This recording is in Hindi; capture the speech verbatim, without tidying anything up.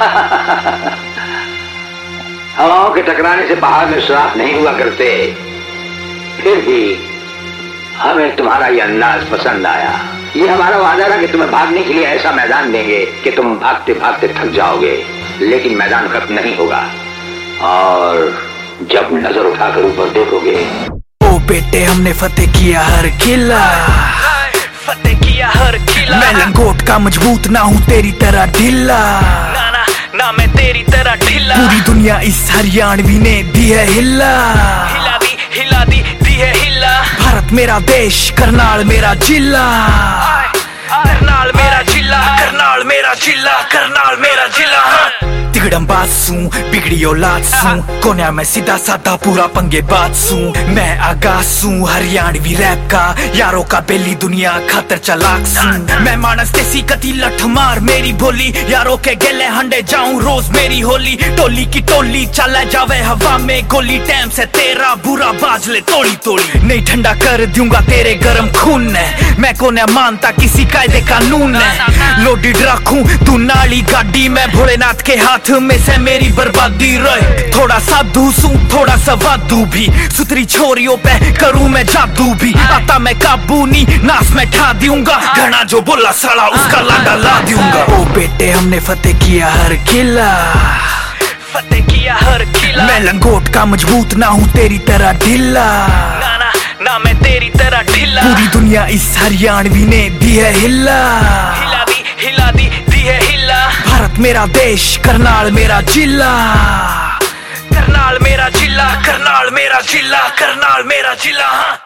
हवाओं के टकराने से पहाड़ में सुराख नहीं हुआ करते, फिर भी हमें तुम्हारा ये अंदाज पसंद आया। ये हमारा वादा था कि तुम्हें भागने के लिए ऐसा मैदान देंगे कि तुम भागते भागते थक जाओगे, लेकिन मैदान खत्म नहीं होगा। और जब नजर उठाकर ऊपर देखोगे, ओ बेटे हमने फतेह किया हर किला, फतेह किया हर किला। मैं लंगोट का मजबूत ना हूँ तेरी तरह ढीला, ना ना ना मैं तेरी तरह ढीला। पूरी दुनिया इस हरियाणवी ने दी है हिला, हिला दी हिला दी दी है हिला। भारत मेरा देश, करनाल मेरा जिला, करनाल मेरा जिला, करनाल मेरा जिला, करनाल मेरा जिला। तिगड़म बासू बिगड़ी औलाद सू, कोन्या मैं सीधा साधा पूरा पंगे बात सू। मैं आगासू हरियाणवी रैप का, यारों का बेली दुनिया खातर चलाक सू। मैं मानस देसी कती लठ मार मेरी बोली, यारों के गेले हंडे जाऊं रोज मेरी होली। टोली की टोली चला जावे हवा में गोली, टाइम से तेरा बुरा बाज ले तोड़ी तोड़ी। नहीं ठंडा कर दूंगा तेरे गरम खून ने, मैं कोन्या मानता किसी कायदे कानून ने। लोडेड रखूं तू नाली गाड़ी में, भोलेनाथ के हाथ में से मेरी बर्बादी रहे। थोड़ा साधु सू थोड़ा सा वादू भी, सुतरी छोरियों पे करूं मैं जादू भी। आता मैं काबू नहीं नाश में ठा दूंगा, घना जो बोला साला उसका लाडा ला दूंगा। ओ बेटे हमने फतेह किया हर किला, फतेह किया हर किला। मैं लंगोट का मजबूत ना हूँ तेरी तरह ढीला, ना ना ना मैं तेरी तरह ढीला। पूरी दुनिया इस हरियाणवी ने दी है हिला, हिला दी हिला दी दी है हिला। भारत मेरा देश, करनाल मेरा जिला, करनाल मेरा जिला, करनाल मेरा जिला, करनाल मेरा जिला।